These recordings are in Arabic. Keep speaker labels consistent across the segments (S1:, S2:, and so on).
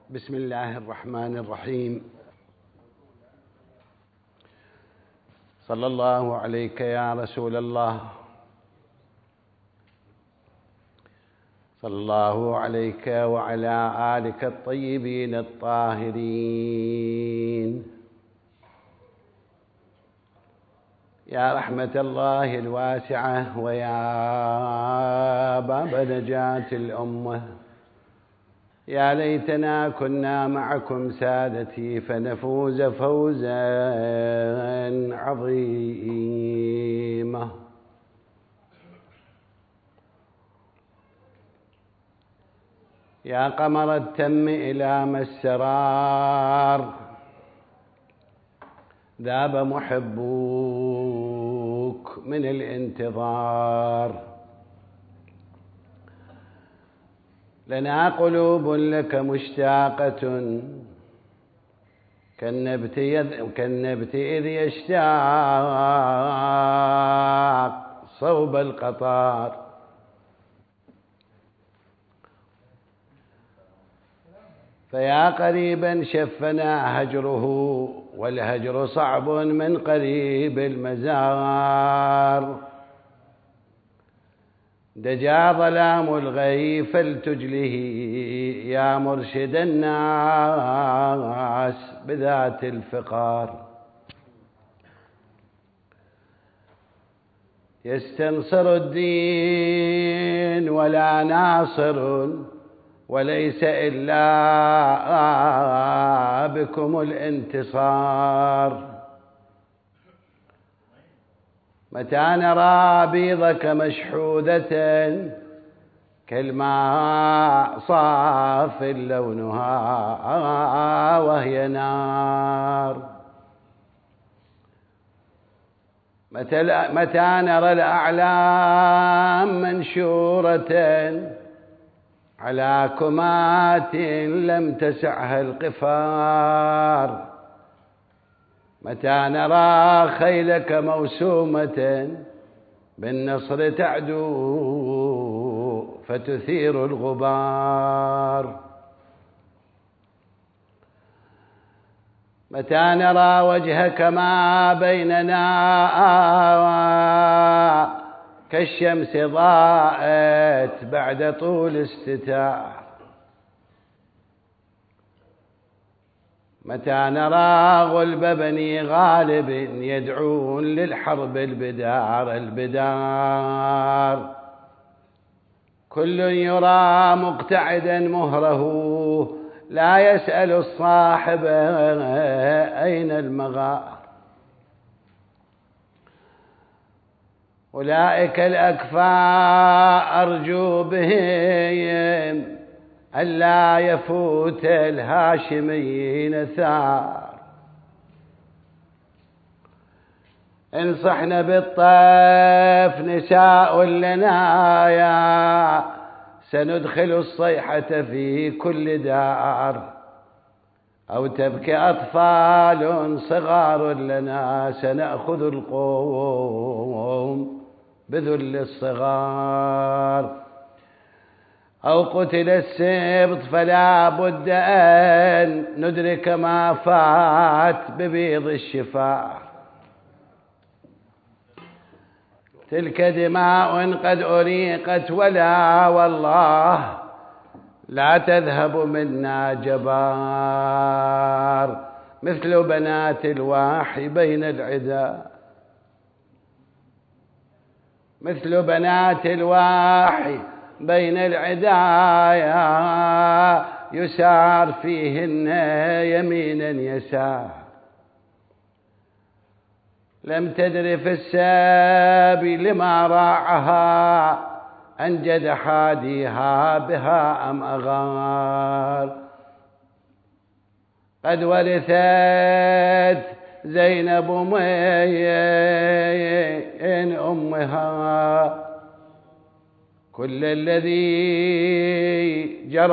S1: بسم الله الرحمن الرحيم. صلى الله عليك يا رسول الله، صلى الله عليك وعلى آلك الطيبين الطاهرين. يا رحمة الله الواسعة ويا باب نجاة الأمة، يا ليتنا كنا معكم سادتي فنفوز فوزا عظيما. يا قمر التم إلى ما السرار ذاب محبوك من الانتظار. لنا قلوب لك مشتاقة كالنبت إذ يشتاق صوب القطار. فيا قريبا شفنا هجره، والهجر صعب من قريب المزار. دجا ظلام الغيب فلتجله يا مرشد الناس بذات الفقار. يستنصر الدين ولا ناصر، وليس إلا بكم الانتصار. متى نرى بيضك مشحوذة كالماء صاف لونها وهي نار. متى نرى الأعلام منشورة على كمات لم تسعها القفار. متى نرى خيلك موسومة بالنصر تعدو فتثير الغبار. متى نرى وجهك ما بيننا كالشمس ضاءت بعد طول استتار. متى نرى غلب بني غالب يدعون للحرب البدار. كل يرى مقتعدا مهره لا يسأل الصاحب أين المغار. أولئك الأكفاء أرجو بهم ألا يفوت الهاشميين ثار. انصحن بالطيف نساء لنا يا سندخل الصيحة في كل دار. أو تبكي أطفال صغار لنا سنأخذ القوم بذل الصغار. أو قتل السبط فلا بد أن ندرك ما فات ببيض الشفار. تلك دماء قد أريقت ولا والله لا تذهب منا جبار. مثل بنات الواحي بين العدا، مثل بنات الواحي بين العدايا يسار فيهن يمينا يسار. لم تدر في السابي لما راعها أنجد حاديها بها أم أغار. قد ورثت زينب من أمها كل الذي جرى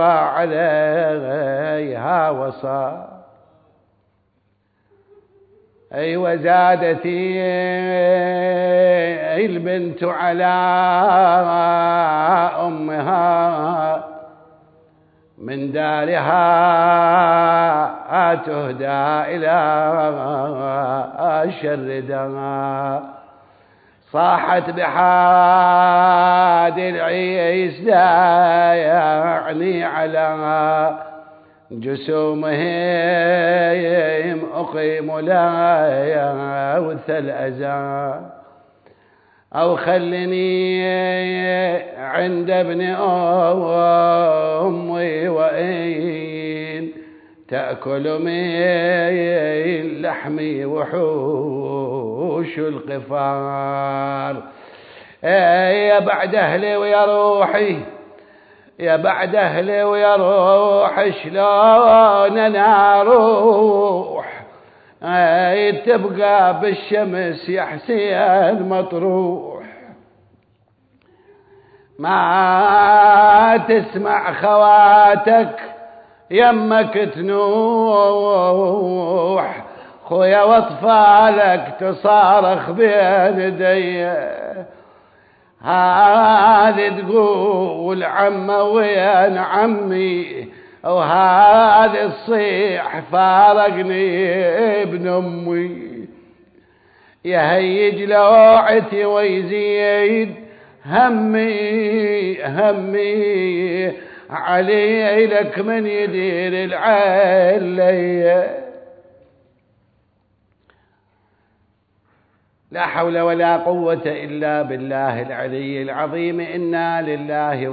S1: عليها وصار. أي وزادتي البنت على أمها من دارها تهدى إلى شردها. صاحت بحاد العيس داعني على جسومهم أقيم لا وثل أذى، أو خلني عند ابن أمي وإن تأكل من لحمي وحوش القفار. يا بعد أهلي ويا روحي، يا بعد أهلي ويا روحي، شلون أنا أروح تبقى بالشمس يا حسين مطروح. ما تسمع خواتك يمك تنوح، خويا واطفالك تصارخ بين يدي. هذه تقول عمه وين عمي، وهذه الصيح فارقني ابن امي. يهيج لوعتي ويزيد همي همي، علي لك من يدير العلي. لا حول ولا قوة إلا بالله العلي العظيم. إنا لله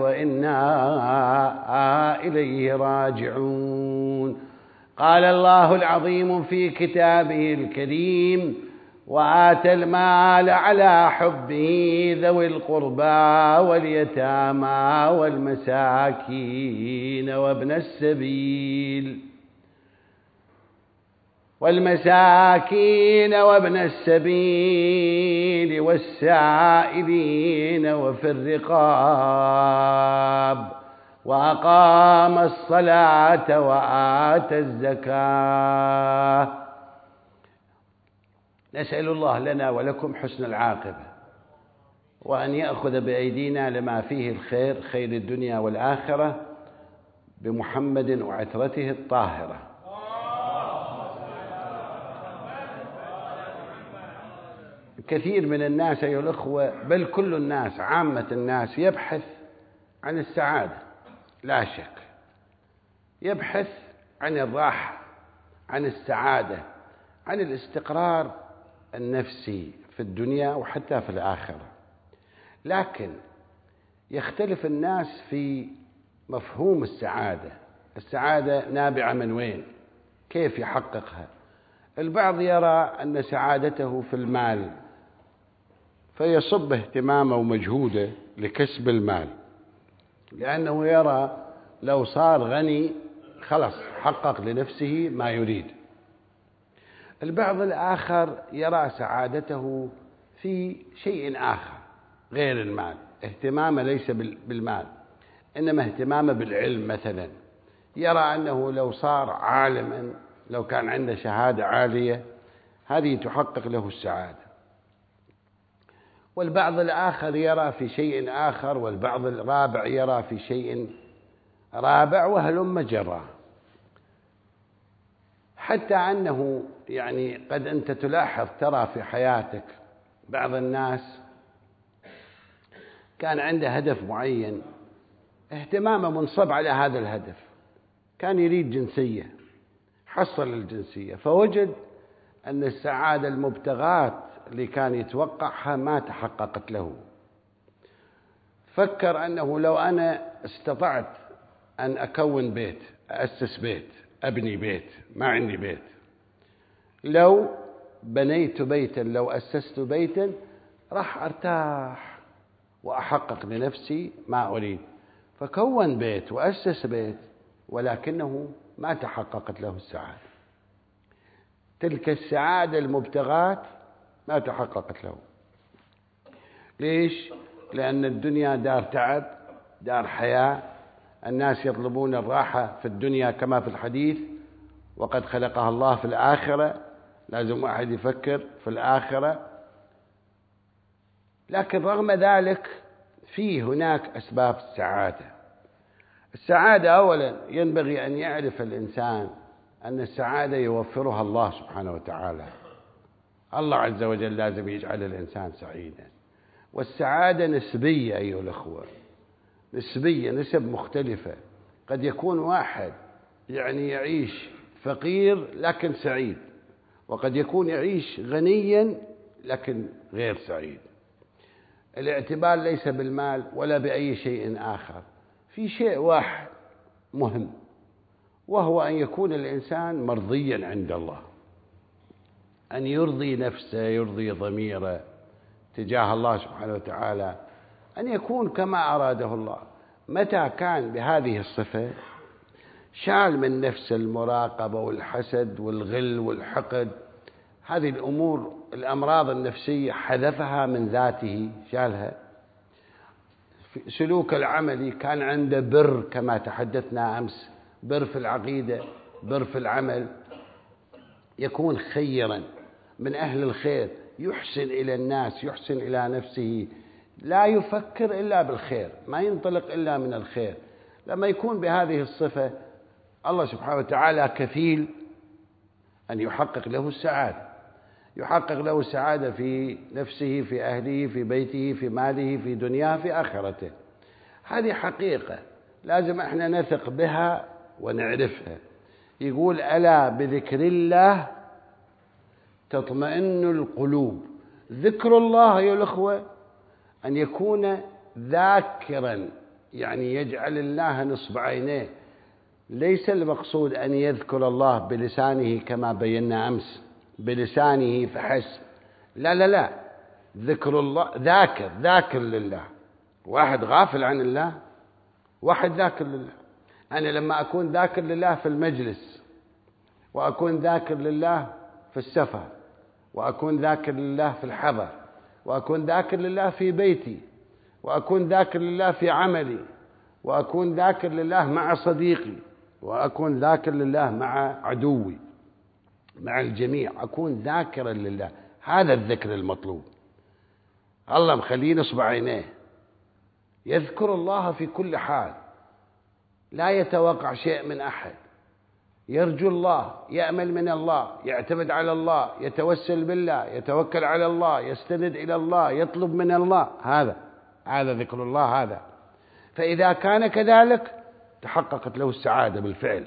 S1: وإنا إليه راجعون. قال الله العظيم في كتابه الكريم: وآتى المال على حبه ذوي القربى واليتامى والمساكين وابن السبيل والسائلين وفي الرقاب، وأقام الصلاة وآتى الزكاة. نسأل الله لنا ولكم حسن العاقبة، وأن يأخذ بأيدينا لما فيه الخير، خير الدنيا والآخرة، بمحمد وعترته الطاهرة. كثير من الناس أيها الأخوة، بل كل الناس، عامة الناس، يبحث عن السعادة، لا شك، يبحث عن الراحة، عن السعادة، عن الاستقرار النفسي في الدنيا وحتى في الآخرة. لكن يختلف الناس في مفهوم السعادة. السعادة نابعة من وين؟ كيف يحققها؟ البعض يرى أن سعادته في المال، فيصب اهتمامه ومجهوده لكسب المال، لأنه يرى لو صار غني خلص حقق لنفسه ما يريد. البعض الآخر يرى سعادته في شيء آخر غير المال، اهتمامه ليس بالمال، إنما اهتمامه بالعلم مثلا. يرى أنه لو صار عالما، لو كان عنده شهادة عالية، هذه تحقق له السعادة. والبعض الآخر يرى في شيء آخر، والبعض الرابع يرى في شيء رابع، وهلم جرى. حتى أنه يعني قد أنت تلاحظ، ترى في حياتك بعض الناس كان عنده هدف معين، اهتمامه منصب على هذا الهدف. كان يريد جنسية، حصل الجنسية، فوجد أن السعادة المبتغاة اللي كان يتوقعها ما تحققت له. فكر أنه لو أنا استطعت أن أكون بيت، أسس بيت، أبني بيت، ما عندي بيت، لو بنيت بيتا، لو أسست بيتا، راح أرتاح وأحقق لنفسي ما أريد. فكون بيت وأسس بيت، ولكنه ما تحققت له السعادة. تلك السعادة المبتغاة ما تحققت له. ليش؟ لأن الدنيا دار تعب، دار حياة، الناس يطلبون الراحة في الدنيا كما في الحديث: وقد خلقها الله في الآخرة. لازم واحد يفكر في الآخرة. لكن رغم ذلك في هناك أسباب السعادة. السعادة أولا ينبغي أن يعرف الإنسان أن السعادة يوفرها الله سبحانه وتعالى. الله عز وجل لازم يجعل الإنسان سعيدا، والسعادة نسبية أيها الأخوة، نسبية، نسب مختلفة. قد يكون واحد يعيش فقير لكن سعيد، وقد يكون يعيش غنيا لكن غير سعيد. الاعتبار ليس بالمال ولا بأي شيء آخر، في شيء واحد مهم، وهو أن يكون الإنسان مرضيا عند الله، أن يرضي نفسه، يرضي ضميره تجاه الله سبحانه وتعالى، أن يكون كما أراده الله. متى كان بهذه الصفة شال من نفسه المراقبة والحسد والغل والحقد، هذه الأمور الأمراض النفسية حذفها من ذاته، شالها. سلوك العملي كان عنده بر كما تحدثنا أمس، بر في العقيدة، بر في العمل، يكون خيرا من أهل الخير، يحسن إلى الناس، يحسن إلى نفسه، لا يفكر إلا بالخير، ما ينطلق إلا من الخير. لما يكون بهذه الصفة الله سبحانه وتعالى كفيل أن يحقق له السعادة، يحقق له السعادة في نفسه، في أهله، في بيته، في ماله، في دنياه، في آخرته. هذه حقيقة لازم احنا نثق بها ونعرفها. يقول: ألا بذكر الله تطمئن القلوب. ذكر الله يا الأخوة أن يكون ذاكرا، يعني يجعل الله نصب عينيه. ليس المقصود أن يذكر الله بلسانه كما بينا أمس، بلسانه فحسب، لا لا لا، ذكر الله ذاكر لله. واحد غافل عن الله، واحد ذاكر لله. أنا لما أكون ذاكر لله في المجلس، وأكون ذاكر لله في السفر، وأكون ذاكر لله في الحضر، وأكون ذاكر لله في بيتي، وأكون ذاكر لله في عملي، وأكون ذاكر لله مع صديقي، وأكون ذاكر لله مع عدوي، مع الجميع، أكون ذاكرا لله. هذا الذكر المطلوب. الله مخليه نصب عينيه، يذكر الله في كل حال، لا يتوقع شيء من أحد، يرجو الله، يأمل من الله، يعتمد على الله، يتوسل بالله، يتوكل على الله، يستند إلى الله، يطلب من الله. هذا ذكر الله هذا. فإذا كان كذلك تحققت له السعادة بالفعل،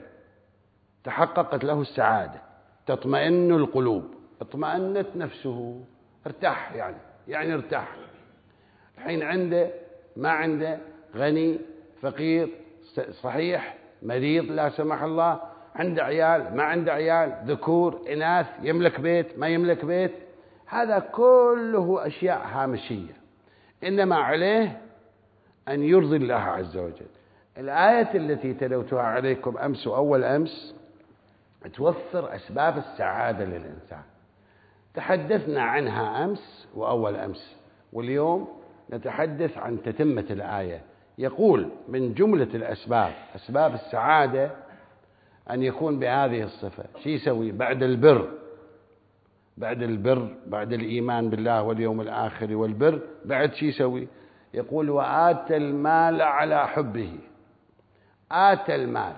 S1: تحققت له السعادة. تطمئن القلوب، اطمأنت نفسه، ارتاح، يعني ارتاح. الحين عنده ما عنده، غني فقير، صحيح مريض لا سمح الله، عنده عيال ما عنده عيال، ذكور إناث، يملك بيت ما يملك بيت، هذا كله أشياء هامشية. إنما عليه أن يرضي الله عز وجل. الآية التي تلوتها عليكم أمس وأول أمس توفر أسباب السعادة للإنسان، تحدثنا عنها أمس وأول أمس، واليوم نتحدث عن تتمة الآية. يقول من جملة الأسباب، أسباب السعادة، أن يكون بهذه الصفة. شو يسوي بعد البر؟ بعد الإيمان بالله واليوم الآخر والبر، بعد شو يسوي؟ يقول: وآتى المال على حبه. آتى المال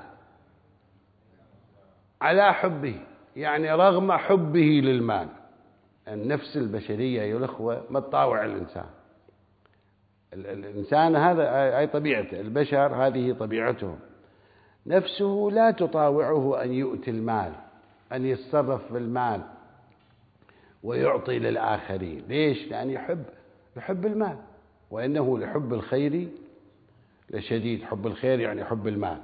S1: على حبه، يعني رغم حبه للمال. النفس البشرية يا الأخوة ما تطاوع الإنسان. الإنسان هذا أي طبيعته، البشر هذه طبيعتهم، نفسه لا تطاوعه أن يؤتي المال، أن يتصرف بالمال ويعطي للآخرين. ليش؟ لأن يحب المال، وإنه لحب الخير لشديد. حب الخير يعني حب المال،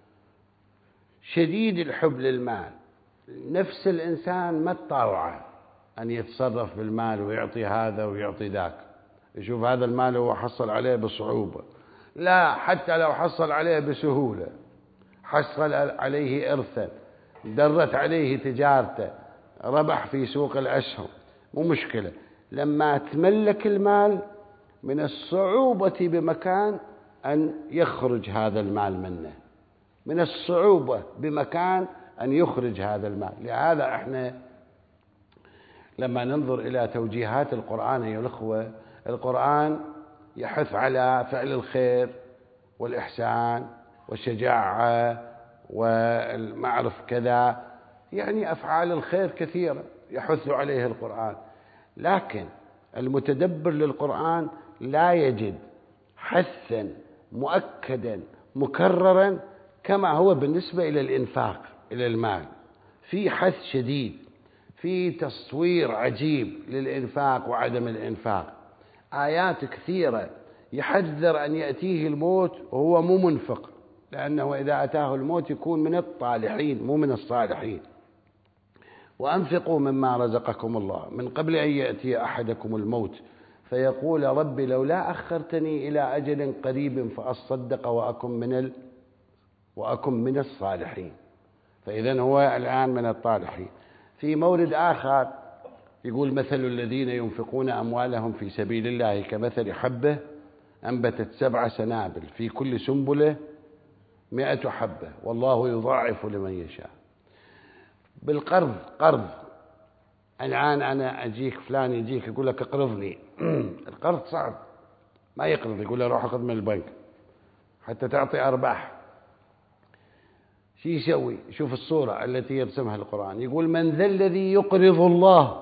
S1: شديد الحب للمال. نفس الإنسان ما تطاوعه أن يتصرف بالمال ويعطي هذا ويعطي ذاك. يشوف هذا المال هو حصل عليه بصعوبة، لا، حتى لو حصل عليه بسهولة، حصل عليه إرثا، درت عليه تجارته، ربح في سوق الأسهم، مو مشكلة. لما تملك المال من الصعوبة بمكان أن يخرج هذا المال منه، من الصعوبة بمكان أن يخرج هذا المال. لهذا احنا لما ننظر إلى توجيهات القرآن أيها الأخوة، القرآن يحث على فعل الخير والإحسان وشجاعة والمعرف كذا، يعني أفعال الخير كثيرة يحث عليها القرآن. لكن المتدبر للقرآن لا يجد حثا مؤكدا مكررا كما هو بالنسبة إلى الإنفاق، إلى المال. في حث شديد، في تصوير عجيب للإنفاق وعدم الإنفاق. آيات كثيرة يحذر أن يأتيه الموت وهو مو منفق، لأنه إذا أتاه الموت يكون من الطالحين مو من الصالحين. وأنفقوا مما رزقكم الله من قبل أن يأتي أحدكم الموت فيقول رب لولا أخرتني إلى أجل قريب فأصدق وأكن من الصالحين. فإذن هو الآن من الطالحين. في مورد آخر يقول مثل الذين ينفقون أموالهم في سبيل الله كمثل حبة أنبتت 7 سنابل في كل سنبلة 100 حبة والله يضاعف لمن يشاء. بالقرض، قرض الآن أنا أجيك فلان يجيك يقول لك اقرضني القرض صعب، ما يقرض، يقول له روح اقرض من البنك حتى تعطي أرباح. شو يسوي؟ شوف الصورة التي يرسمها القرآن، يقول من ذا الذي يقرض الله.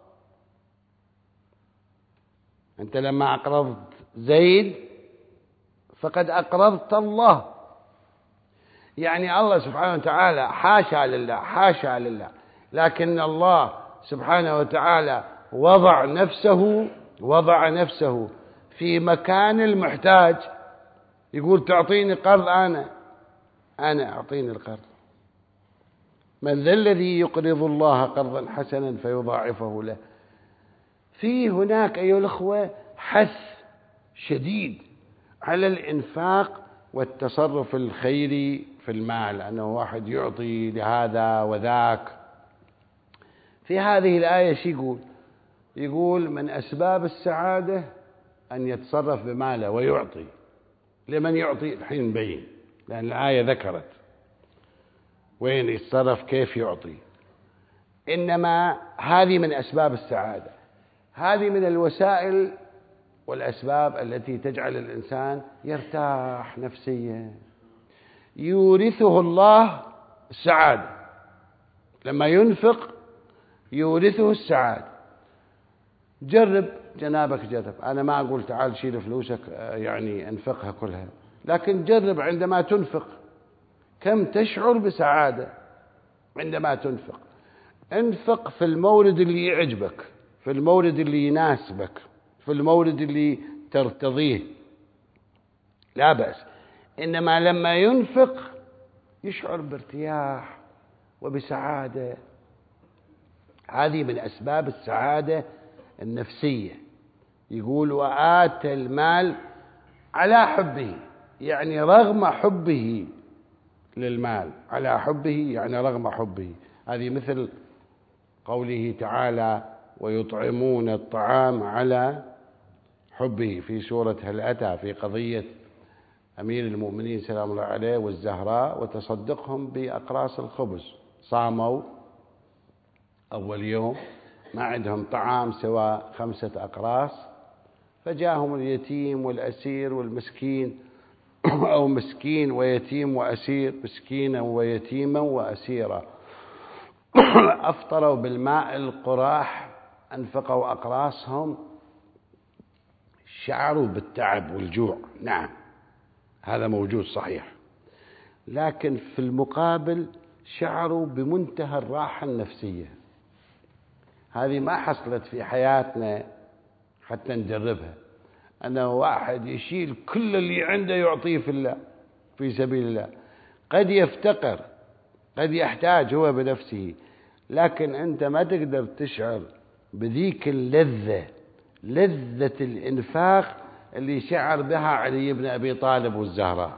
S1: أنت لما أقرضت زيد فقد أقرضت الله، يعني الله سبحانه وتعالى حاشا لله، حاشا لله، لكن الله سبحانه وتعالى وضع نفسه في مكان المحتاج، يقول تعطيني قرض، أنا أعطيني القرض. من ذا الذي يقرض الله قرضا حسنا فيضاعفه له. في هناك أيها الأخوة حث شديد على الإنفاق والتصرف الخيري في المال، أنه واحد يعطي لهذا وذاك. في هذه الآية شو يقول من أسباب السعادة أن يتصرف بماله ويعطي. لمن يعطي الحين نبين، لأن الآية ذكرت وين يتصرف كيف يعطي. إنما هذه من أسباب السعادة، هذه من الوسائل والأسباب التي تجعل الإنسان يرتاح نفسيا، يورثه الله السعادة. لما ينفق يورثه السعادة. جرب جنابك، جرب. أنا ما أقول تعال شيل فلوسك يعني انفقها كلها، لكن جرب عندما تنفق كم تشعر بسعادة عندما تنفق. انفق في المورد اللي يعجبك، في المورد اللي يناسبك، في المورد اللي ترتضيه، لا بأس. إنما لما ينفق يشعر بارتياح وبسعادة. هذه من أسباب السعادة النفسية. يقول وآتى المال على حبه، يعني رغم حبه للمال، على حبه يعني رغم حبه. هذه مثل قوله تعالى ويطعمون الطعام على حبه في سورة هل أتى، في قضية أمير المؤمنين سلام الله عليه والزهراء وتصدقهم بأقراص الخبز. صاموا أول يوم ما عندهم طعام سوى 5 أقراص، فجاءهم اليتيم والأسير والمسكين أو مسكين ويتيم وأسير، مسكينا ويتيما وأسيرا، أفطروا بالماء القراح، أنفقوا أقراصهم، شعروا بالتعب والجوع. نعم هذا موجود صحيح، لكن في المقابل شعروا بمنتهى الراحة النفسية. هذه ما حصلت في حياتنا حتى نجربها، أنه واحد يشيل كل اللي عنده يعطيه في الله في سبيل الله. قد يفتقر، قد يحتاج هو بنفسه، لكن أنت ما تقدر تشعر بذيك اللذة، لذة الإنفاق اللي شعر بها علي بن أبي طالب والزهراء.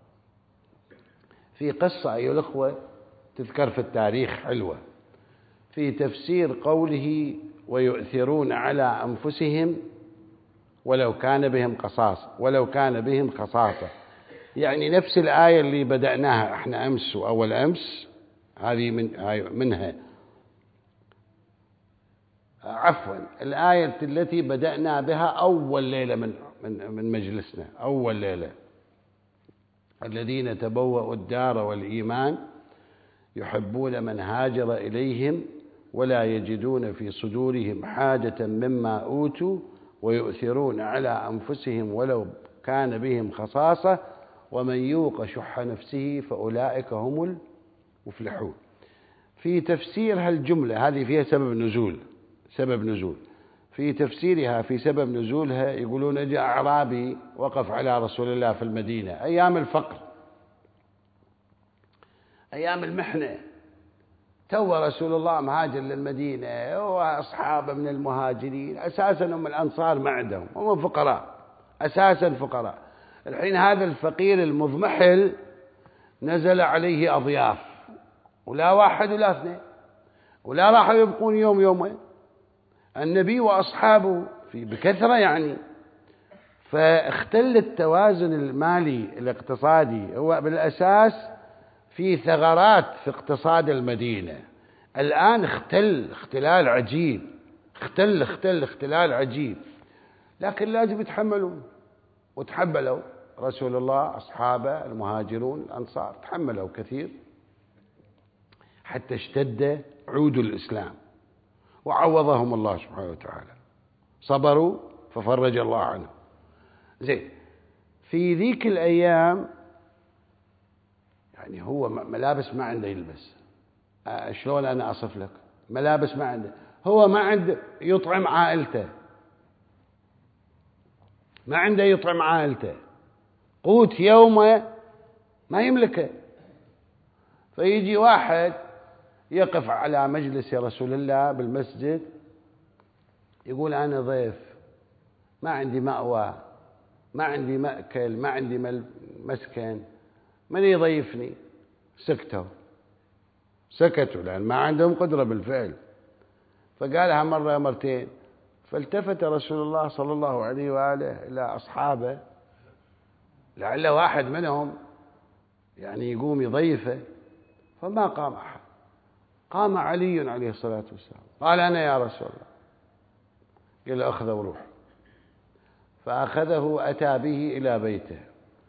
S1: في قصة أيها الأخوة تذكر في التاريخ حلوة، في تفسير قوله ويؤثرون على أنفسهم ولو كان بهم خصاصة، يعني نفس الآية اللي بدأناها احنا أمس وأول أمس، هذه منها، عفوا الآية التي بدأنا بها أول ليلة من مجلسنا، أول ليلة الذين تبوأوا الدار والإيمان يحبون من هاجر إليهم ولا يجدون في صدورهم حاجة مما أوتوا ويؤثرون على أنفسهم ولو كان بهم خصاصة ومن يوق شح نفسه فأولئك هم المفلحون. في تفسير هالجملة هذه فيها سبب نزول. في تفسيرها في سبب نزولها يقولون جاء أعرابي وقف على رسول الله في المدينة أيام الفقر، أيام المحنة، تو رسول الله مهاجر للمدينة وأصحابه من المهاجرين أساسا هم الأنصار ما عندهم، هم فقراء أساسا فقراء. الحين هذا الفقير المضمحل نزل عليه أضياف، ولا واحد ولا اثنين، ولا راحوا يبقون يوم يومين، النبي وأصحابه بكثرة يعني. فاختل التوازن المالي الاقتصادي، هو بالأساس في ثغرات في اقتصاد المدينة الآن اختلال عجيب، اختلال عجيب، لكن لازم يتحملون. وتحملوا رسول الله أصحابه المهاجرون الأنصار تحملوا كثير حتى اشتد عود الإسلام وعوضهم الله سبحانه وتعالى، صبروا ففرج الله عنهم. زين، في ذيك الأيام يعني هو ملابس ما عنده يلبس، شلون أنا أصف لك؟ ملابس ما عنده، هو ما عنده يطعم عائلته، ما عنده يطعم عائلته، قوت يومه ما يملكه. فيجي واحد يقف على مجلس رسول الله بالمسجد يقول أنا ضيف، ما عندي مأوى، ما عندي مأكل، ما عندي مسكن، من يضيفني؟ سكتوا لأن ما عندهم قدرة بالفعل. فقالها مرة مرتين، فالتفت رسول الله صلى الله عليه وآله إلى أصحابه لعل واحد منهم يعني يقوم يضيفه، فما قام أحد. قام علي عليه الصلاة والسلام قال أنا يا رسول الله. قال أخذه وروح، فأخذه أتى به إلى بيته،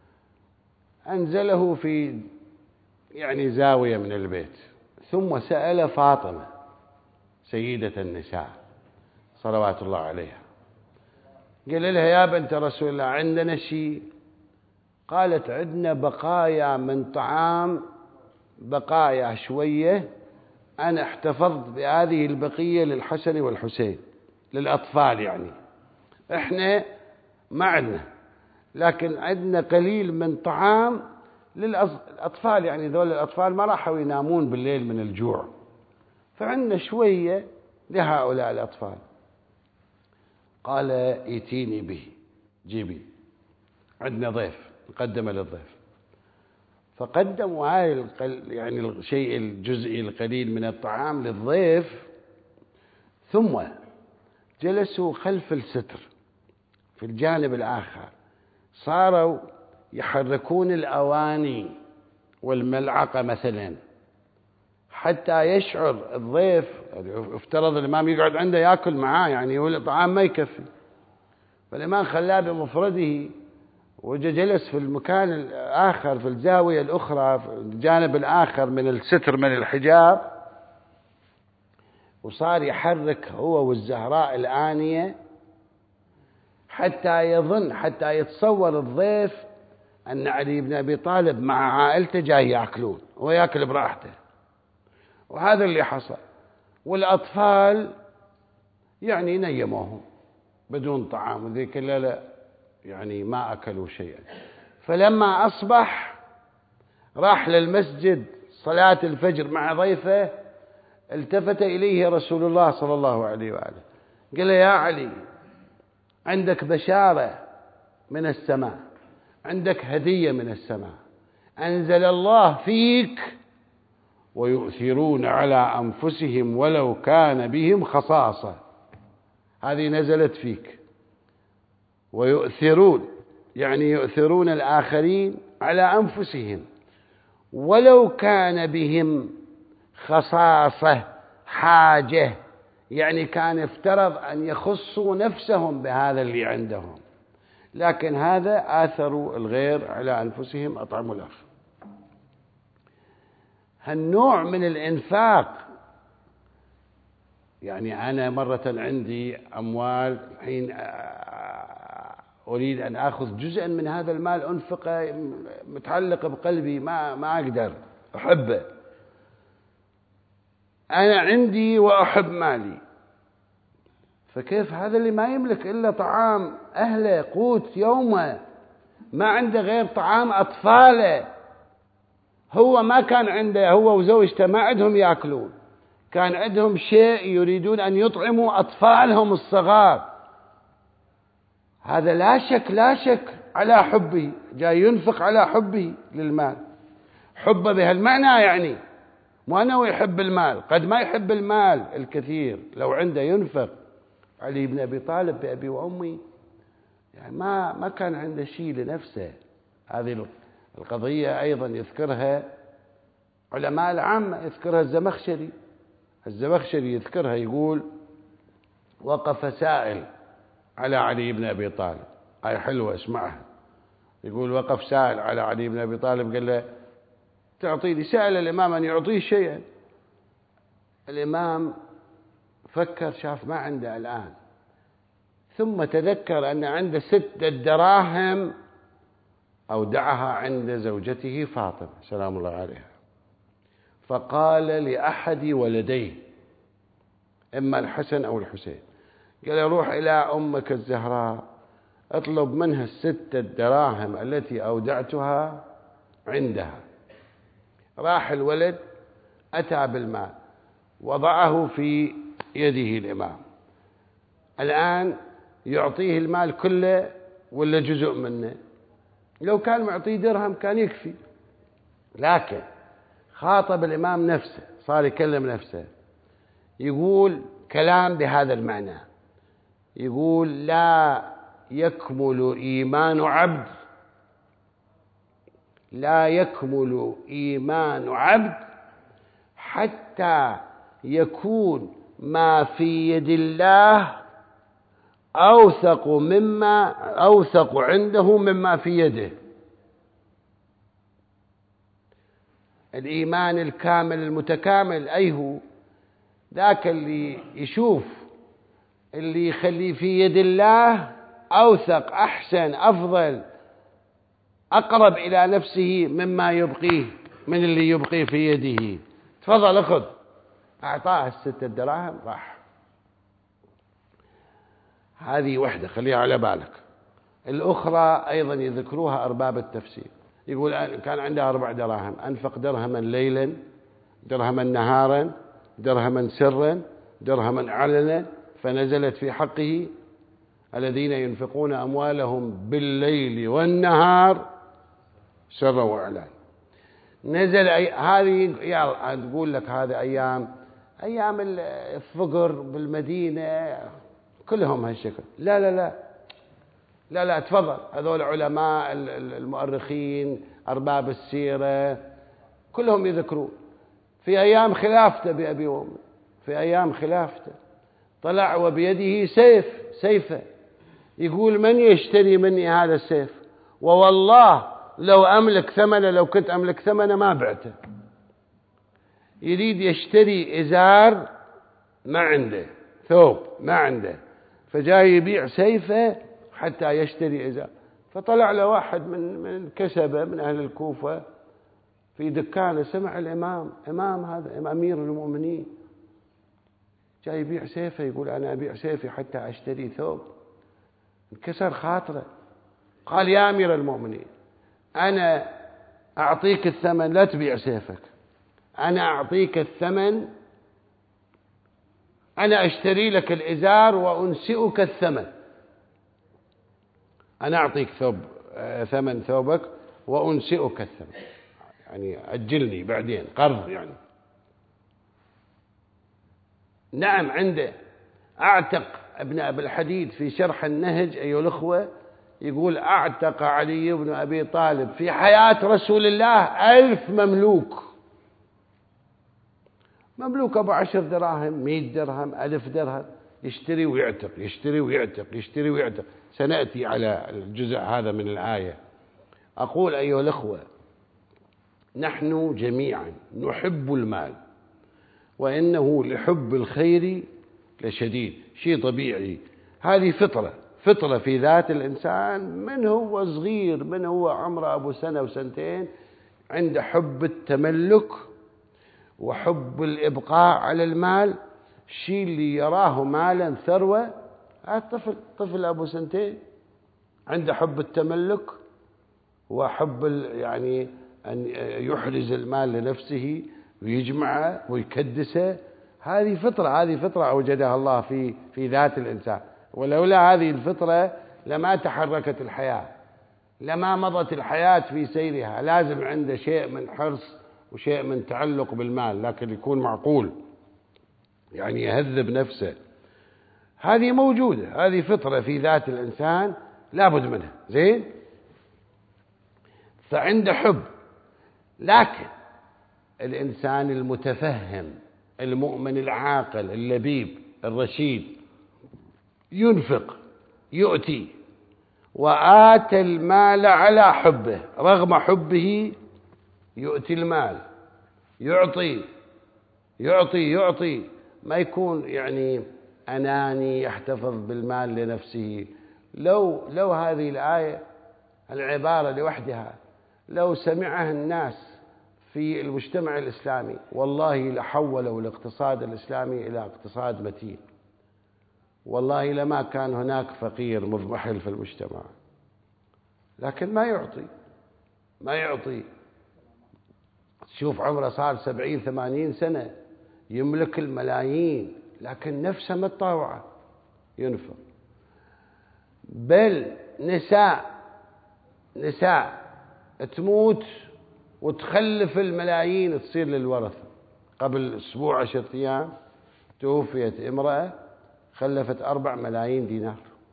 S1: أنزله في يعني زاوية من البيت، ثم سأل فاطمة سيدة النساء صلوات الله عليها، قال لها يا بنت رسول الله عندنا شيء؟ قالت عندنا بقايا من طعام، بقايا شوية، أنا احتفظت بهذه البقية للحسن والحسين، للأطفال يعني، إحنا ما عندنا، لكن عندنا قليل من طعام للأطفال، يعني ذول الأطفال ما راحوا ينامون بالليل من الجوع، فعندنا شوية لهؤلاء الأطفال. قال ائتيني به، جيبي، عندنا ضيف، نقدم للضيف. فقدموا هاي يعني الشيء الجزئي القليل من الطعام للضيف، ثم جلسوا خلف الستر في الجانب الآخر، صاروا يحركون الأواني والملعقة مثلا حتى يشعر الضيف، افترض الإمام يقعد عنده يأكل معاه، يعني هو الطعام ما يكفي، فالإمام خلاه بمفرده وجا جلس في المكان الآخر في الزاوية الأخرى في الجانب الآخر من الستر من الحجاب، وصار يحرك هو والزهراء الآنية حتى يتصور الضيف أن علي بن أبي طالب مع عائلته جاي يأكلون ويأكل براحته. وهذا اللي حصل، والأطفال يعني نيموهم بدون طعام، وذيك الليلة يعني ما أكلوا شيئا. فلما أصبح راح للمسجد صلاة الفجر مع ضيفه، التفت إليه رسول الله صلى الله عليه وآله، قال يا علي عندك بشارة من السماء، عندك هدية من السماء، أنزل الله فيك ويؤثرون على أنفسهم ولو كان بهم خصاصة. هذه نزلت فيك، ويؤثرون يعني يؤثرون الآخرين على أنفسهم ولو كان بهم خصاصة، حاجة، يعني كان يفترض أن يخصوا نفسهم بهذا اللي عندهم، لكن هذا آثروا الغير على أنفسهم، أطعموا الآخر. هالنوع من الإنفاق، يعني أنا مرة عندي أموال الحين أريد أن أخذ جزءا من هذا المال أنفقه، متعلق بقلبي، ما أقدر، أحبه، أنا عندي وأحب مالي، فكيف هذا اللي ما يملك إلا طعام أهله، قوت يومه، ما عنده غير طعام أطفاله، هو ما كان عنده، هو وزوجته ما عندهم يأكلون، كان عندهم شيء يريدون أن يطعموا أطفالهم الصغار، هذا لا شك على حبه، جاي ينفق على حبه للمال، حبه بهالمعنى، يعني مو أنه يحب المال، قد ما يحب المال الكثير، لو عنده ينفق. علي بن أبي طالب بأبي وأمي يعني ما كان عنده شيء لنفسه. هذه القضية أيضا يذكرها علماء العامة، يذكرها الزمخشري يذكرها، يقول وقف سائل على علي بن أبي طالب، هاي حلوة اسمعها، يقول وقف سائل على علي بن أبي طالب قال له تعطيني، سأل الإمام أن يعطيه شيئا، الإمام فكر شاف ما عنده الآن، ثم تذكر أن عنده 6 دراهم أودعها عند زوجته فاطمة سلام الله عليها، فقال لأحد ولديه إما الحسن أو الحسين، قال روح إلى أمك الزهراء اطلب منها 6 دراهم التي أودعتها عندها. راح الولد أتى بالمال وضعه في يده الإمام، الآن يعطيه المال كله ولا جزء منه؟ لو كان معطيه درهم كان يكفي، لكن خاطب الإمام نفسه، صار يكلم نفسه، يقول كلام بهذا المعنى، يقول لا يكمل إيمان عبد حتى يكون ما في يد الله أوثق عنده مما في يده. الإيمان الكامل المتكامل أي هو ذاك اللي يشوف اللي يخليه في يد الله أوثق، أحسن، أفضل، أقرب إلى نفسه مما يبقيه من اللي يبقيه في يده. تفضل أخذ، أعطاه 6 دراهم راح. هذه وحدة خليها على بالك. الأخرى أيضا يذكروها أرباب التفسير، يقول كان عنده 4 دراهم، أنفق درهما ليلا، درهما نهارا، درهما سرا، درهما علنا، فنزلت في حقه الذين ينفقون أموالهم بالليل والنهار سرا وإعلانا. نزل هذه تقول لك هذه أيام الفقر بالمدينة كلهم هالشكل. لا تفضل، هذول علماء المؤرخين أرباب السيرة كلهم يذكرون في أيام خلافته بأبي وأمي، في أيام خلافته طلع وبيده سيفه، يقول من يشتري مني هذا السيف؟ ووالله لو كنت أملك ثمنه ما بعته. يريد يشتري إزار ما عنده، ثوب ما عنده، فجاي يبيع سيفه حتى يشتري إزار. فطلع له واحد من كسبة من أهل الكوفة في دكانه، سمع الإمام، هذا أمير المؤمنين جاي يبيع سيفه، يقول أنا أبيع سيفي حتى أشتري ثوب. انكسر خاطره، قال يا أمير المؤمنين أنا أعطيك الثمن، لا تبيع سيفك، أنا أعطيك الثمن، أنا أشتري لك الإزار وأنسئك الثمن، أنا أعطيك ثمن ثوبك وأنسئك الثمن، يعني أجلني بعدين قرض يعني. نعم عنده. أعتق ابن أبي الحديد في شرح النهج أيها الأخوة، يقول أعتق علي بن أبي طالب في حياة رسول الله 1000 مملوك أبو 10 دراهم، 100 درهم، 1000 درهم، يشتري ويعتق، يشتري ويعتق، يشتري ويعتق. سنأتي على الجزء هذا من الآية. أقول أيها الأخوة، نحن جميعا نحب المال، وإنه لحب الخير لشديد، شيء طبيعي. هذه فطرة في ذات الإنسان، من هو صغير، من هو عمره أبو سنة وسنتين، عند حب التملك وحب الإبقاء على المال. الشيء اللي يراه مالا ثروة، هذا طفل أبو سنتين عنده حب التملك وحب يعني أن يحرز المال لنفسه ويجمعه ويكدسه. هذه فطرة أوجدها الله في ذات الإنسان، ولولا هذه الفطرة لما تحركت الحياة، لما مضت الحياة في سيرها. لازم عنده شيء من حرص وشيء من تعلق بالمال، لكن يكون معقول، يعني يهذب نفسه. هذه موجودة، هذه فطرة في ذات الإنسان لابد منها. زين، فعنده حب. لكن الإنسان المتفهم المؤمن العاقل اللبيب الرشيد ينفق، يؤتي، وآتى المال على حبه، رغم حبه يؤتي المال، يعطي يعطي يعطي. ما يكون يعني أناني يحتفظ بالمال لنفسه. لو هذه الآية، العبارة لوحدها، لو سمعها الناس في المجتمع الإسلامي، والله لحولوا الاقتصاد الإسلامي إلى اقتصاد متين، والله لما كان هناك فقير مضمحل في المجتمع. لكن ما يعطي. تشوف عمره صار 70-80 سنة، يملك الملايين، لكن نفسه متطاوعة، ينفق. بل نساء تموت وتخلف الملايين تصير للورثة. قبل أسبوع 10 أيام توفيت امرأة خلفت 4 ملايين دينار،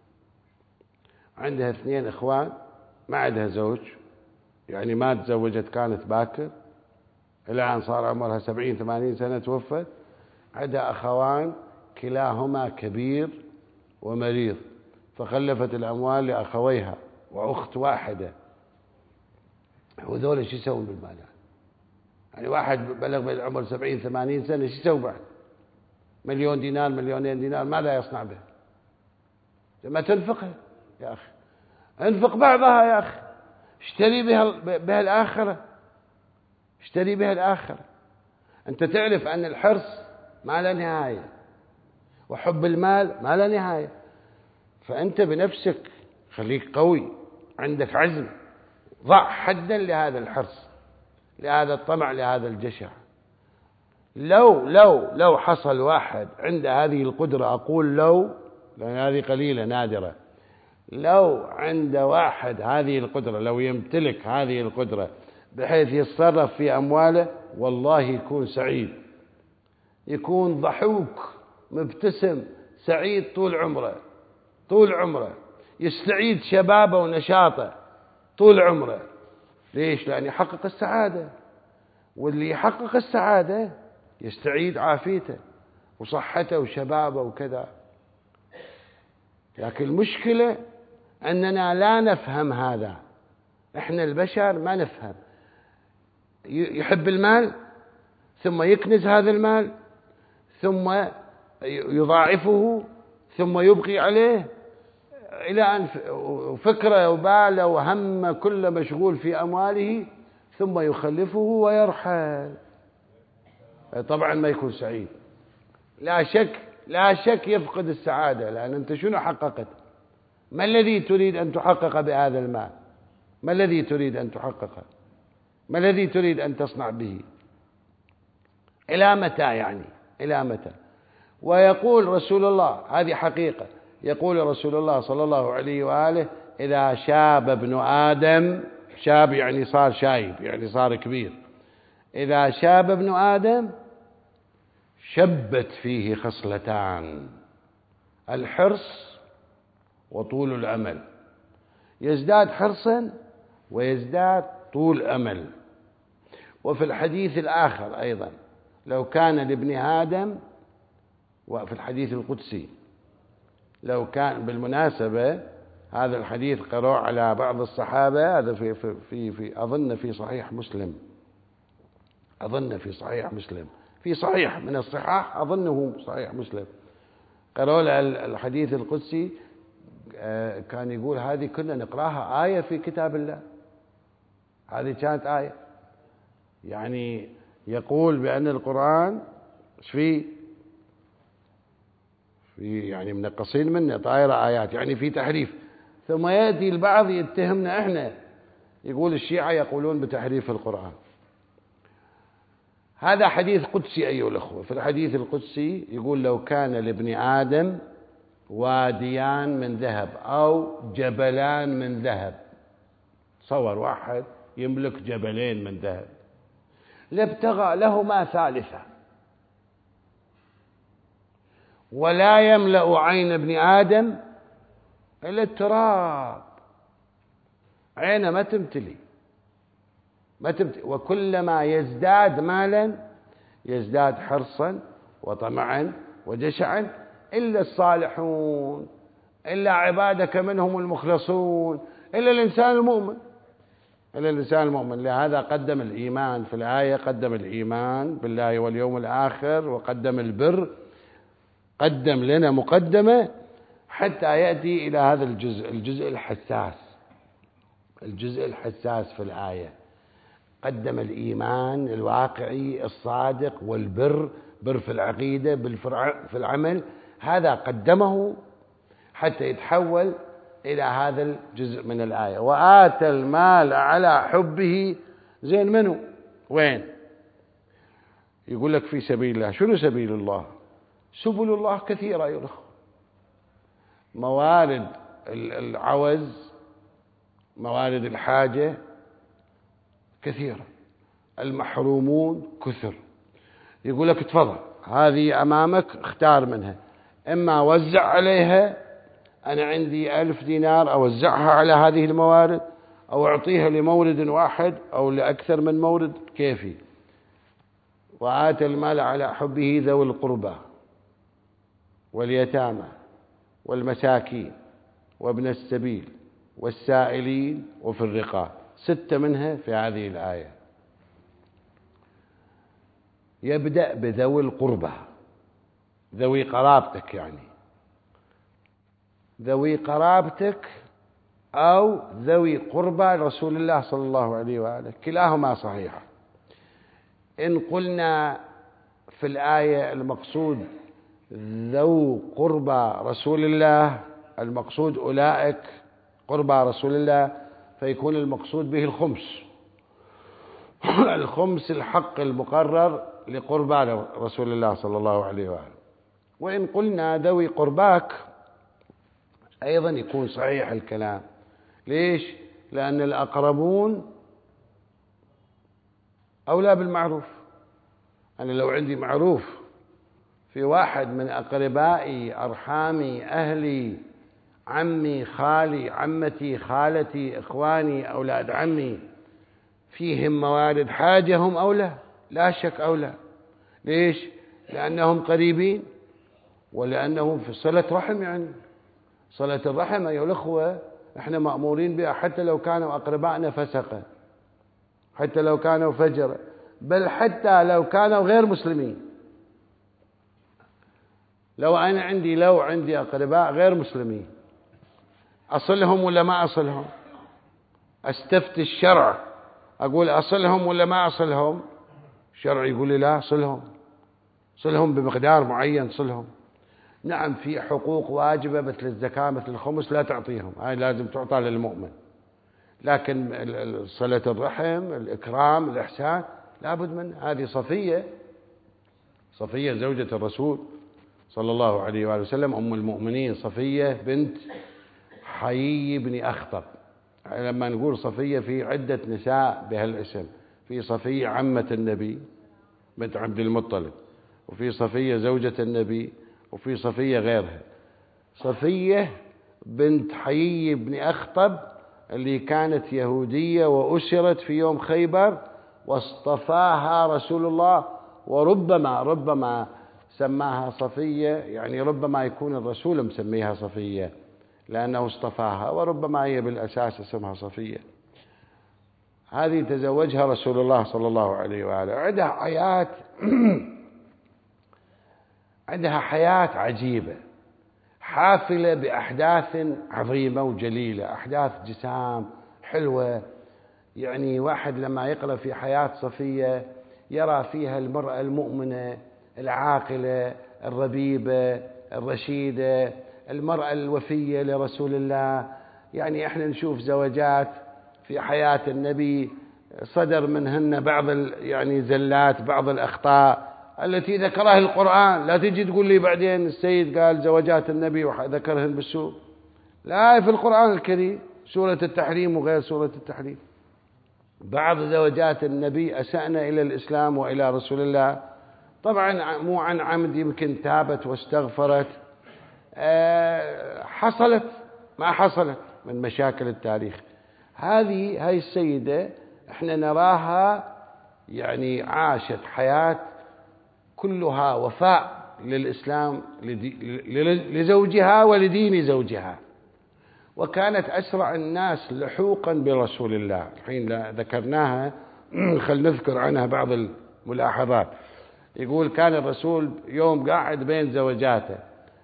S1: عندها 2 إخوان، ما عندها زوج، يعني ما تزوجت، كانت باكر، الآن صار عمرها 70-80 سنة توفت. عندها أخوان كلاهما كبير ومريض، فخلفت الأموال لأخويها وأخت واحدة. وذول شو يسوون بالمال؟ يعني واحد بلغ بالعمر 70-80 سنة شو يسوي بعد؟ 1,000,000 دينار 2,000,000 دينار ماذا يصنع به؟ لما تنفقه يا أخي، انفق بعضها يا أخي، اشتري بها الآخرة، اشتري بها الآخرة. أنت تعرف أن الحرص ما له نهاية، وحب المال ما له نهاية. فأنت بنفسك خليك قوي، عندك عزم، ضع حدا لهذا الحرص، لهذا الطمع، لهذا الجشع. لو حصل واحد عنده هذه القدرة، أقول لأن هذه قليلة نادرة، لو عند واحد هذه القدرة، لو يمتلك هذه القدرة بحيث يتصرف في أمواله، والله يكون سعيد، يكون ضحوك مبتسم سعيد طول عمره، يستعيد شبابه ونشاطه طول عمره. ليش؟ لأن يحقق السعادة، واللي يحقق السعادة يستعيد عافيته وصحته وشبابه وكذا. لكن المشكلة أننا لا نفهم هذا، إحنا البشر ما نفهم. يحب المال، ثم يكنز هذا المال، ثم يضاعفه، ثم يبقي عليه، إلى أن فكرة وباله وهم كله مشغول في أمواله، ثم يخلفه ويرحل. طبعا ما يكون سعيد، لا شك يفقد السعادة. لأن أنت شنو حققت؟ ما الذي تريد أن تحقق بهذا المال؟ ما الذي تريد أن تحققه؟ ما الذي تريد أن تصنع به؟ إلى متى يعني؟ إلى متى؟ ويقول رسول الله، هذه حقيقة، يقول رسول الله صلى الله عليه وآله: إذا شاب ابن آدم، شاب يعني صار شايب، يعني صار كبير، إذا شاب ابن آدم شبت فيه خصلتان: الحرص وطول الأمل. يزداد حرصا ويزداد طول أمل. وفي الحديث الآخر أيضا: لو كان لابن آدم، وفي الحديث القدسي: لو كان بالمناسبة هذا الحديث قرأ على بعض الصحابة، هذا في أظن في صحيح مسلم، أظن في صحيح مسلم، في صحيح من الصحاح أظنه صحيح مسلم، قرأوا الحديث القدسي، كان يقول هذه كنا نقراها آية في كتاب الله، هذه كانت آية، يعني يقول بأن القرآن في يعني منقصين منه طائرة آيات، يعني في تحريف. ثم يأتي البعض يتهمنا إحنا، يقول الشيعة يقولون بتحريف القرآن. هذا حديث قدسي أيها الأخوة. في الحديث القدسي يقول لو كان لابن آدم واديان من ذهب أو جبلان من ذهب، تصور واحد يملك جبلين من ذهب، لابتغى لهما ثالثة، ولا يملأ عين ابن آدم إلا التراب، عينه ما تمتلي، وكلما يزداد مالا يزداد حرصا وطمعا وجشعا، إلا الصالحون، إلا عبادك منهم المخلصون، إلا الإنسان المؤمن، إلا الإنسان المؤمن. لهذا قدم الإيمان في الآية، قدم الإيمان بالله واليوم الآخر، وقدم البر، قدم لنا مقدمة حتى يأتي إلى هذا الجزء الحساس، الجزء الحساس في الآية. قدم الإيمان الواقعي الصادق والبر، بر في العقيدة، في العمل، هذا قدمه حتى يتحول إلى هذا الجزء من الآية. وآتى المال على حبه، زين منه وين؟ يقول لك في سبيل الله. شنو سبيل الله؟ سبل الله كثيرة يا الأخوة، موارد العوز، موارد الحاجة كثيرة، المحرومون كثر. يقول لك تفضل هذه أمامك، اختار منها، إما وزع عليها، أنا عندي 1000 دينار أوزعها على هذه الموارد، أو أعطيها لمورد واحد أو لأكثر من مورد، كيفي. وآتى المال على حبه ذوي القربى واليتامى والمساكين وابن السبيل والسائلين وفي الرقاب، 6 منها في هذه الآية. يبدأ بذوي القربى، ذوي قرابتك، يعني ذوي قرابتك أو ذوي قربى رسول الله صلى الله عليه وآله، كلاهما صحيح. إن قلنا في الآية المقصود ذو قربى رسول الله، المقصود أولئك قربى رسول الله، فيكون المقصود به الخمس، الخمس الحق المقرر لقربى رسول الله صلى الله عليه وآله. وإن قلنا ذوي قرباك أيضا يكون صحيح الكلام. ليش؟ لأن الأقربون أولى بالمعروف. أنا لو عندي معروف في واحد من أقربائي، أرحامي، أهلي، عمي، خالي، عمتي، خالتي، إخواني، أولاد عمي، فيهم موارد حاجة، هم أولى، لا شك أولى. ليش؟ لأنهم قريبين، ولأنهم في صلة رحم. يعني صلة الرحم أيها الأخوة إحنا مأمورين بها، حتى لو كانوا أقربائنا فسقة، حتى لو كانوا فجرة، بل حتى لو كانوا غير مسلمين. لو عندي أقرباء غير مسلمين، أصلهم ولا ما أصلهم؟ أستفتي الشرع، أقول أصلهم ولا ما أصلهم؟ الشرع يقول لي لا، صلهم بمقدار معين، صلهم. نعم في حقوق واجبة مثل الزكاة، مثل الخمس، لا تعطيهم، هاي لازم تعطى للمؤمن، لكن صلة الرحم، الإكرام، الإحسان لابد من هذه. صفية زوجة الرسول صلى الله عليه وآله وسلم، أم المؤمنين صفية بنت حيي بن أخطب. لما نقول صفية في عدة نساء بهالاسم، في صفية عمة النبي بنت عبد المطلب، وفي صفية زوجة النبي، وفي صفية غيرها. صفية بنت حيي بن أخطب اللي كانت يهودية وأسرت في يوم خيبر، واصطفاها رسول الله، وربما سماها صفية، يعني ربما يكون الرسول مسميها صفية لأنه اصطفاها، وربما هي بالأساس اسمها صفية. هذه تزوجها رسول الله صلى الله عليه وآله. عندها حياة عجيبة حافلة بأحداث عظيمة وجليلة، أحداث جسام حلوة. يعني واحد لما يقرأ في حياة صفية يرى فيها المرأة المؤمنة العاقلة الربيبة الرشيدة، المرأة الوفية لرسول الله. يعني احنا نشوف زوجات في حياة النبي صدر منهن بعض يعني زلات، بعض الأخطاء التي ذكرها القرآن. لا تجي تقول لي بعدين السيد قال زوجات النبي وذكرهن بالسوء، لا، في القرآن الكريم سورة التحريم وغير سورة التحريم بعض زوجات النبي أسأنا إلى الإسلام وإلى رسول الله، طبعا مو عن عمد، يمكن تابت واستغفرت، حصلت ما حصلت من مشاكل التاريخ. هاي السيدة احنا نراها يعني عاشت حياة كلها وفاء للإسلام لزوجها ولدين زوجها، وكانت أسرع الناس لحوقا برسول الله. الحين ذكرناها خل نذكر عنها بعض الملاحظات. يقول كان الرسول يوم قاعد بين زوجاته،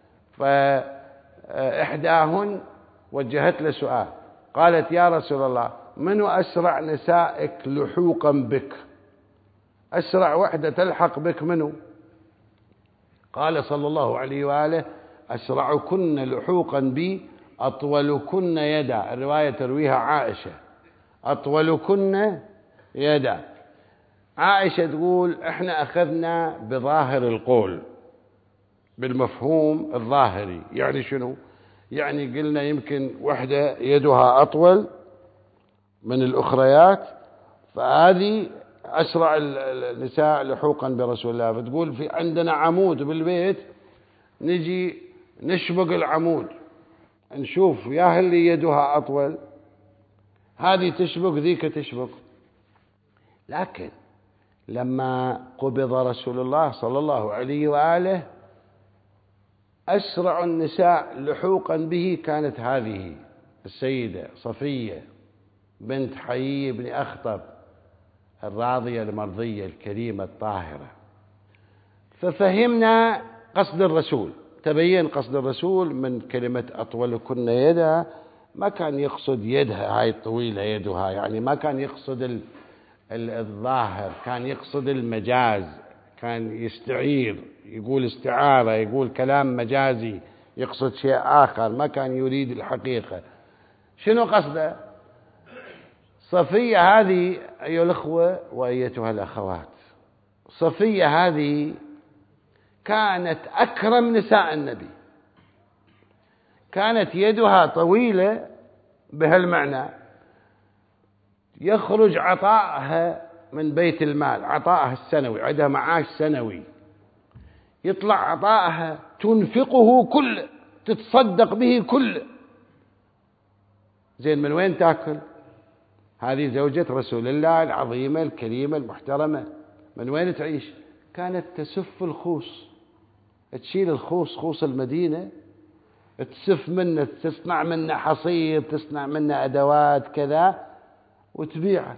S1: فإحداهن وجهت له سؤال، قالت يا رسول الله من أسرع نسائك لحوقا بك؟ أسرع وحدة تلحق بك منه؟ قال صلى الله عليه وآله أسرعكن لحوقا بي أطولكن يدا. الرواية ترويها عائشة، أطولكن يدا. عائشة تقول احنا أخذنا بظاهر القول، بالمفهوم الظاهري. يعني شنو؟ يعني قلنا يمكن وحدة يدها أطول من الأخريات، فهذه أسرع النساء لحوقا برسول الله. فتقول في عندنا عمود بالبيت، نجي نشبك العمود نشوف يا اللي يدها أطول، هذه تشبك ذيك تشبك. لكن لما قبض رسول الله صلى الله عليه وآله أسرع النساء لحوقا به كانت هذه السيدة صفية بنت حيي بن أخطب الراضية المرضية الكريمة الطاهرة. ففهمنا قصد الرسول، تبين قصد الرسول من كلمة أطولكن يدها. ما كان يقصد يدها هاي الطويلة يدها، يعني ما كان يقصد الظاهر، كان يقصد المجاز، كان يستعير، يقول استعارة، يقول كلام مجازي، يقصد شيء آخر، ما كان يريد الحقيقة. شنو قصده؟ صفية هذه أيها الأخوة وأيتها الأخوات، صفية هذه كانت أكرم نساء النبي، كانت يدها طويلة بهالمعنى، يخرج عطائها من بيت المال، عطائها السنوي، عندها معاش سنوي، يطلع عطائها تنفقه كله، تتصدق به كله. زين من وين تأكل؟ هذه زوجة رسول الله العظيمة الكريمة المحترمة، من وين تعيش؟ كانت تسف الخوص، تشيل الخوص، خوص المدينة، تسف منه، تصنع منه حصير، تصنع منه أدوات كذا، وتبيعه،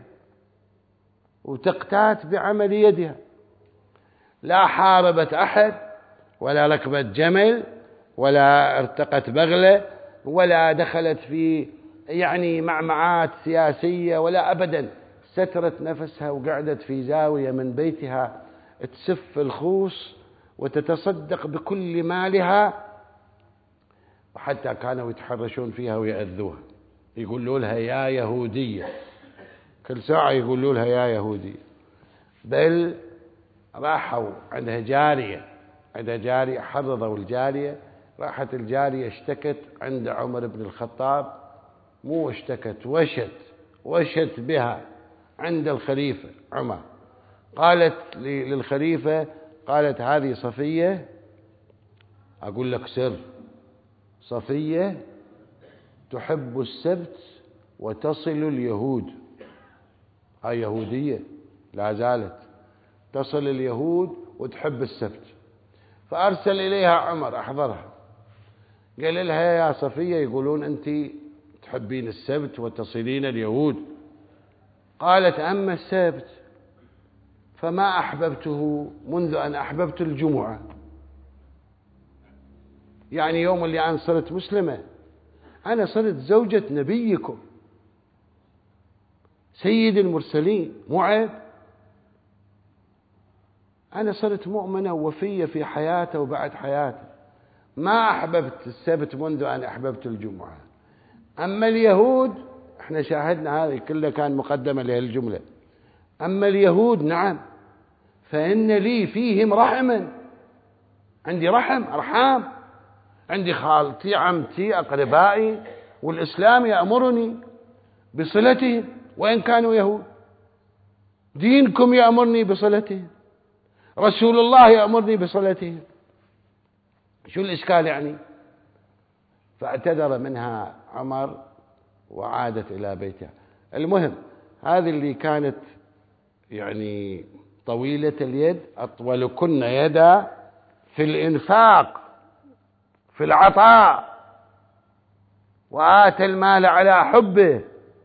S1: وتقتات بعمل يدها. لا حاربت أحد، ولا ركبت جمل، ولا ارتقت بغلة، ولا دخلت في يعني معمعات سياسية، ولا أبدا. سترت نفسها وقعدت في زاوية من بيتها تسف الخوص وتتصدق بكل مالها. وحتى كانوا يتحرشون فيها ويأذوها، يقولوا لها يا يهودية، كل ساعة يقولوا لها يا يهودية. بل راحوا عندها جارية حرضوا الجارية، راحت الجارية اشتكت عند عمر بن الخطاب، مو اشتكت، وشت بها عند الخليفة عمر. قالت للخليفة، قالت هذه صفية، أقول لك سر، صفية تحب السبت وتصل اليهود. هاي يهودية لا زالت تصل اليهود وتحب السبت. فأرسل إليها عمر أحضرها، قال لها يا صفية يقولون أنت تحبين السبت وتصلين اليهود. قالت أما السبت فما أحببته منذ أن أحببت الجمعة، يعني يوم اللي أنا صرت مسلمة، أنا صرت زوجة نبيكم سيد المرسلين، مو عيب؟ أنا صرت مؤمنة ووفية في حياته وبعد حياته، ما أحببت السبت منذ أن أحببت الجمعة. أما اليهود، احنا شاهدنا هذه كلها كان مقدمة لهالجملة. أما اليهود نعم، فإن لي فيهم رحما، عندي رحم أرحام، عندي خالتي عمتي أقربائي، والإسلام يأمرني بصلتهم وإن كانوا يهود، دينكم يأمرني بصلتهم، رسول الله يأمرني بصلتهم، شو الإشكال يعني؟ فاعتذر منها عمر وعادت إلى بيتها. المهم هذه اللي كانت يعني طويلة اليد، أطولكن يدا في الإنفاق في العطاء، وآتى المال على حبه.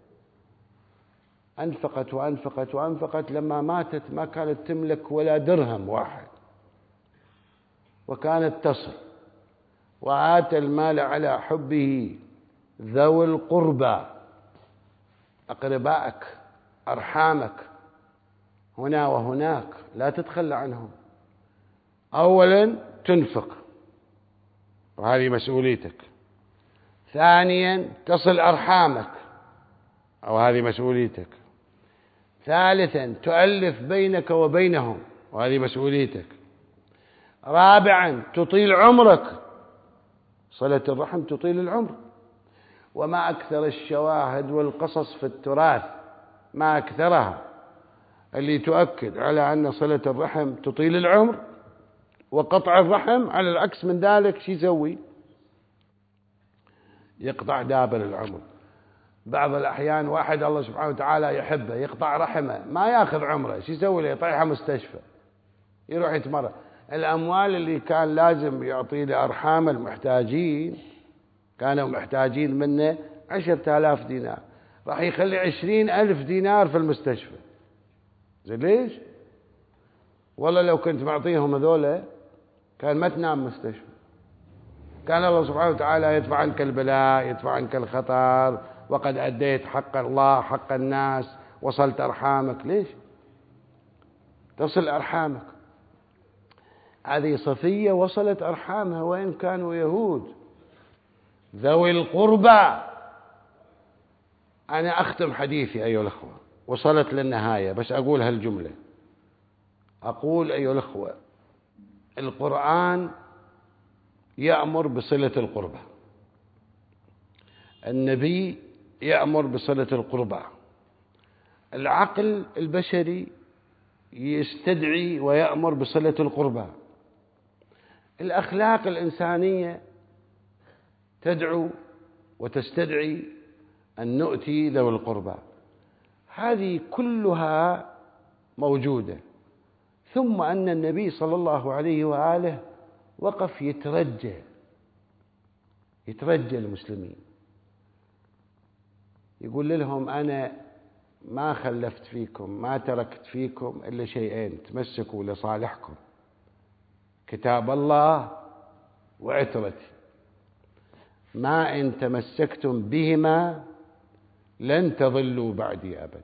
S1: أنفقت وأنفقت وأنفقت، لما ماتت ما كانت تملك ولا درهم واحد، وكانت تصل. وآتى المال على حبه ذوي القربى، أقربائك أرحامك هنا وهناك، لا تتخلى عنهم. أولا تنفق وهذه مسؤوليتك، ثانيا تصل أرحامك أو هذه مسؤوليتك، ثالثا تؤلف بينك وبينهم وهذه مسؤوليتك، رابعا تطيل عمرك، صلة الرحم تطيل العمر. وما أكثر الشواهد والقصص في التراث، ما أكثرها اللي تؤكد على أن صلة الرحم تطيل العمر، وقطع الرحم على العكس من ذلك شو يسوي؟ يقطع دابر العمر. بعض الأحيان واحد الله سبحانه وتعالى يحبه يقطع رحمه، ما ياخذ عمره، شو يسوي له؟ يطيحه مستشفى، يروح يتمرض. الأموال اللي كان لازم يعطي لأرحام المحتاجين، كانوا محتاجين منه 10,000 دينار، راح يخلي 20,000 دينار في المستشفى. زين ليش؟ والله لو كنت معطيهم هذولا كان ما تنام مستشفى، كان الله سبحانه وتعالى يدفع عنك البلاء، يدفع عنك الخطر، وقد أديت حق الله حق الناس، وصلت أرحامك. ليش؟ تصل أرحامك. هذه صفية وصلت أرحامها وإن كانوا يهود ذوي القربى. أنا أختم حديثي أيها الأخوة، وصلت للنهاية، بس أقول هالجملة. أقول أيها الأخوة، القرآن يأمر بصلة القربى، النبي يأمر بصلة القربى، العقل البشري يستدعي ويأمر بصلة القربى، الأخلاق الإنسانية تدعو وتستدعي أن نؤتي ذوي القربى. هذه كلها موجودة. ثم أن النبي صلى الله عليه وآله وقف يترجى المسلمين، يقول لهم أنا ما خلفت فيكم، ما تركت فيكم إلا شيئين تمسكوا لصالحكم، كتاب الله وعترتي، ما إن تمسكتم بهما لن تضلوا بعدي أبدا.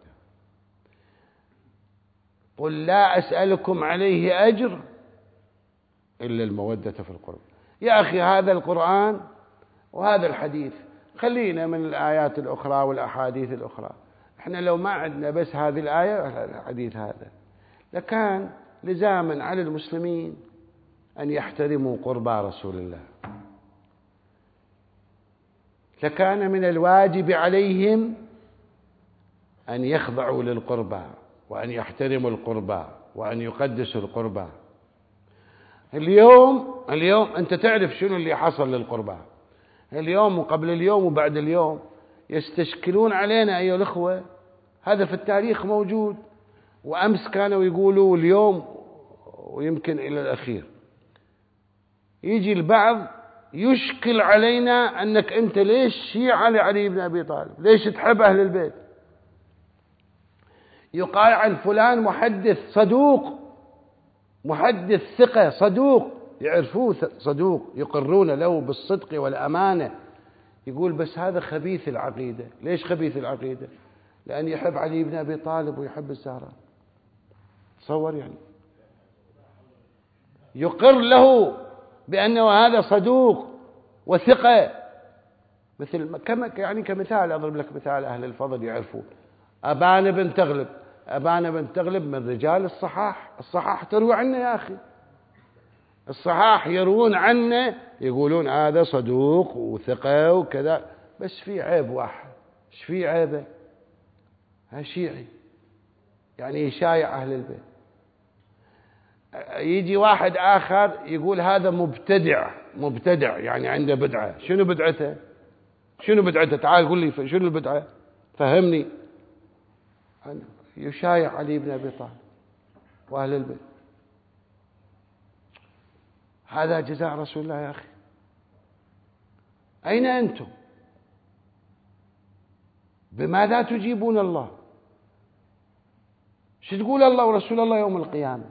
S1: قل لا أسألكم عليه أجر إلا المودة في القرب. يا أخي هذا القرآن وهذا الحديث، خلينا من الآيات الأخرى والأحاديث الأخرى، احنا لو ما عندنا بس هذه الآية الحديث هذا لكان لزاما على المسلمين أن يحترموا قربى رسول الله، لكان من الواجب عليهم أن يخضعوا للقربى وأن يحترموا القربى وأن يقدسوا القربى. اليوم أنت تعرف شنو اللي حصل للقربى اليوم وقبل اليوم وبعد اليوم، يستشكلون علينا أيها الأخوة. هذا في التاريخ موجود، وأمس كانوا يقولوا اليوم ويمكن إلى الأخير. يجي البعض يشكل علينا أنك أنت ليش شيعة لعلي بن أبي طالب، ليش تحب أهل البيت. يقال عن فلان محدث صدوق، محدث ثقة صدوق، يعرفوه صدوق، يقرون له بالصدق والأمانة. يقول بس هذا خبيث العقيدة. ليش خبيث العقيدة؟ لأن يحب علي بن أبي طالب ويحب الزهراء. تصور يعني يقر له بأنه هذا صدوق وثقة. مثل يعني كمثال أضرب لك مثال أهل الفضل يعرفون أبان بن تغلب. أبان بن تغلب من رجال الصحاح. الصحاح تروي عنه يا أخي، الصحاح يروون عنه يقولون هذا صدوق وثقة وكذا، بس في عيب واحد. ايش في عيبه؟ شيعي، يعني يشايع أهل البيت. يجي واحد آخر يقول هذا مبتدع يعني عنده بدعة. شنو بدعته؟ شنو بدعته؟ تعال قل لي شنو البدعة، فهمني. يشايع علي بن أبي طالب وأهل البيت. هذا جزاء رسول الله يا أخي. أين أنتم؟ بماذا تجيبون الله؟ شو تقول الله ورسول الله يوم القيامة؟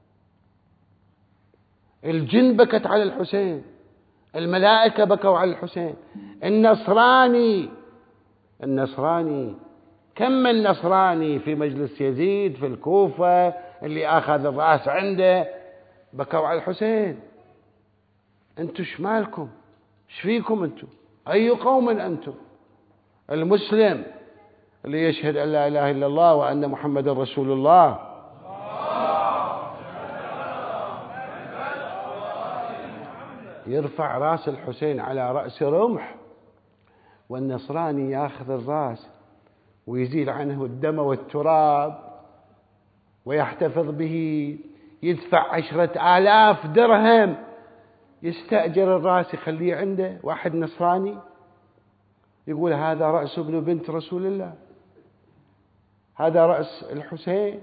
S1: الجن بكت على الحسين، الملائكة بكوا على الحسين. النصراني كم من نصراني في مجلس يزيد في الكوفة اللي أخذ الرأس عنده بكوا على الحسين. أنتم شمالكم؟ ايش فيكم أنتم؟ أي قوم أنتم؟ المسلم اللي يشهد أن لا إله إلا الله وأن محمد رسول الله يرفع رأس الحسين على رأس رمح، والنصراني يأخذ الرأس ويزيل عنه الدم والتراب ويحتفظ به، يدفع 10,000 درهم يستأجر الرأس يخليه عنده. واحد نصراني يقول هذا رأس ابن بنت رسول الله، هذا رأس الحسين.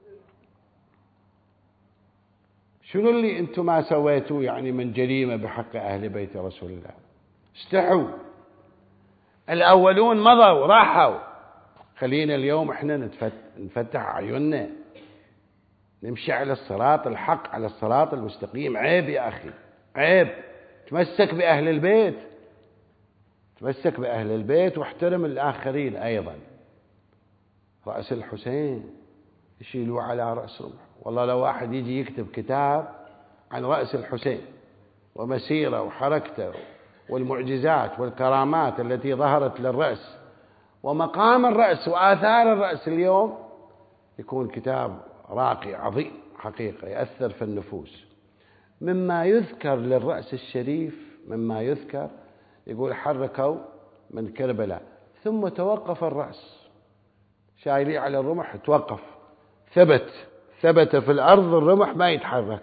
S1: شنو اللي انتم ما سويتوا يعني من جريمة بحق أهل بيت رسول الله؟ استحوا. الأولون مضوا راحوا، خلينا اليوم احنا نفتح عيوننا، نمشي على الصراط الحق، على الصراط المستقيم. عيب يا أخي، عيب. تمسك بأهل البيت، تمسك بأهل البيت واحترم الآخرين أيضا. رأس الحسين يشيلوه على رأس رمح. والله لو واحد يجي يكتب كتاب عن رأس الحسين ومسيره وحركته والمعجزات والكرامات التي ظهرت للرأس ومقام الرأس وآثار الرأس اليوم، يكون كتاب راقي عظيم حقيقة يأثر في النفوس. مما يذكر للرأس الشريف، مما يذكر، يقول حركوا من كربلاء ثم توقف الرأس، شايليه على الرمح توقف، ثبت في الأرض الرمح ما يتحرك.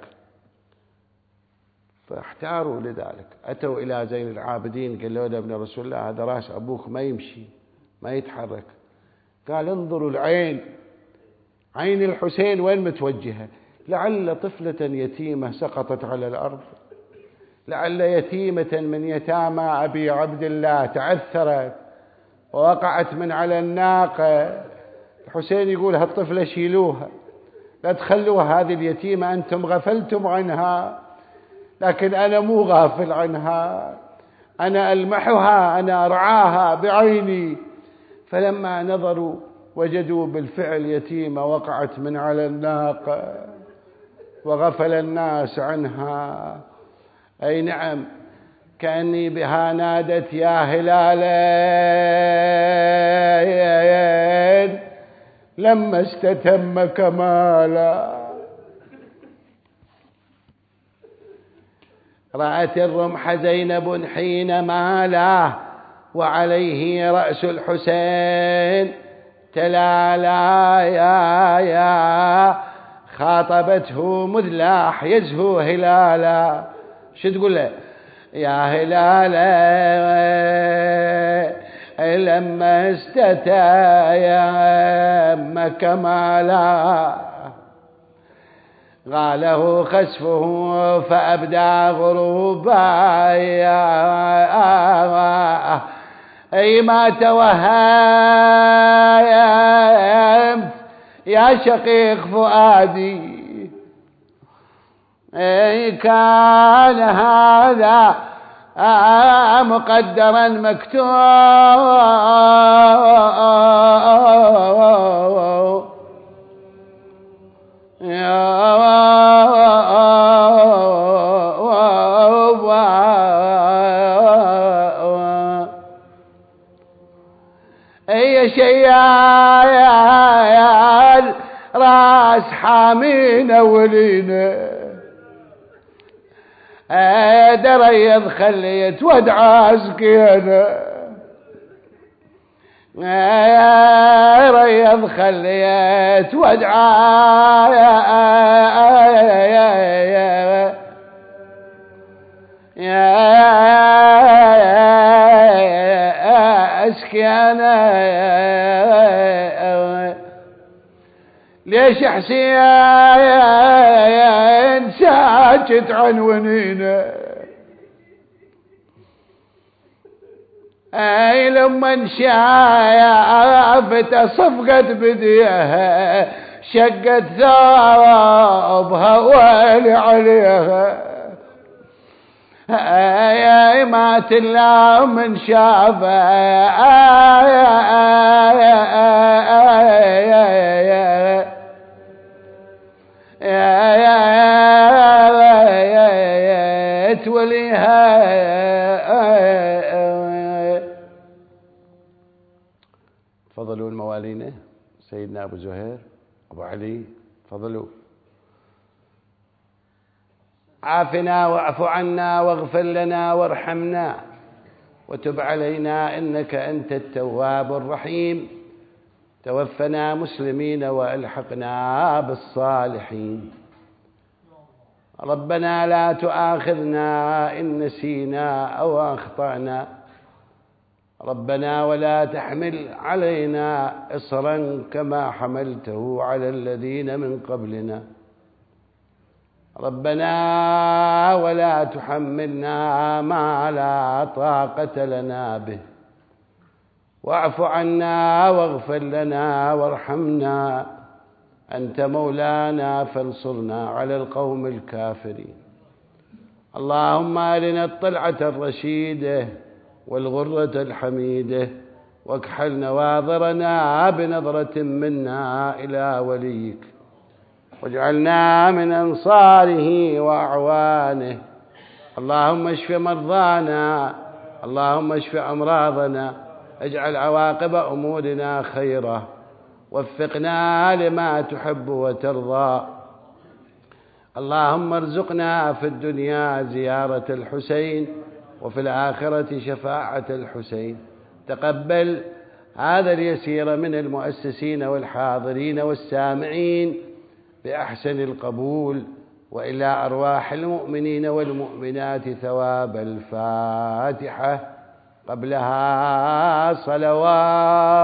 S1: فاحتاروا لذلك، أتوا إلى زين العابدين قالوا له ابن رسول الله هذا رأس أبوك ما يمشي ما يتحرك. قال انظروا العين، عين الحسين وين متوجهة؟ لعل طفلة يتيمة سقطت على الأرض، لعل يتيمة من يتامى أبي عبد الله تعثرت ووقعت من على الناقة. الحسين يقول هالطفلة شيلوها، لا تخلوها هذه اليتيمة، أنتم غفلتم عنها، لكن أنا مو غافل عنها، أنا ألمحها، أنا أرعاها بعيني. فلما نظروا وجدوا بالفعل يتيمة وقعت من على الناقة وغفل الناس عنها. أي نعم، كأني بها نادت يا هلالين لما استتم كمالا. رأت الرمح زينب حين ماله وعليه رأس الحسين تلالا يا خاطبته مذ لاح يزهو هلالا. شو تقول له؟ يا هلالا لما استتم كمالا غاله خسفه فأبدى غروبا أي ما توهمت يا شقيق فؤادي أي كان هذا مقدرا مكتوب أي شيال راس حامينا ولينا دريض خليت ودعا سكينة ريض خليت ودعا سكينة ليش حسين ساكت عن ونينه اي لما شافت صفقت بديها شقت ثوبها ويلي عليها اي مات الا من وليها تفضلوا الموالين سيدنا أبو زهير أبو علي تفضلوا. عافنا واعف عنا واغفر لنا وارحمنا وتب علينا إنك أنت التواب الرحيم. توفنا مسلمين وألحقنا بالصالحين. ربنا لا تؤاخذنا إن نسينا أو أخطأنا. ربنا ولا تحمل علينا إصرا كما حملته على الذين من قبلنا. ربنا ولا تحملنا ما لا طاقة لنا به. واعف عنا واغفر لنا وارحمنا أنت مولانا فانصرنا على القوم الكافرين. اللهم أرنا الطلعة الرشيدة والغرة الحميدة واكحل نواظرنا بنظرة منا إلى وليك واجعلنا من أنصاره وأعوانه. اللهم اشف مرضانا اللهم اشف أمراضنا اجعل عواقب أمورنا خيرا وفقنا لما تحب وترضى. اللهم ارزقنا في الدنيا زيارة الحسين وفي الآخرة شفاعة الحسين. تقبل هذا اليسير من المؤسسين والحاضرين والسامعين بأحسن القبول، وإلى أرواح المؤمنين والمؤمنات ثواب الفاتحة قبلها صلوات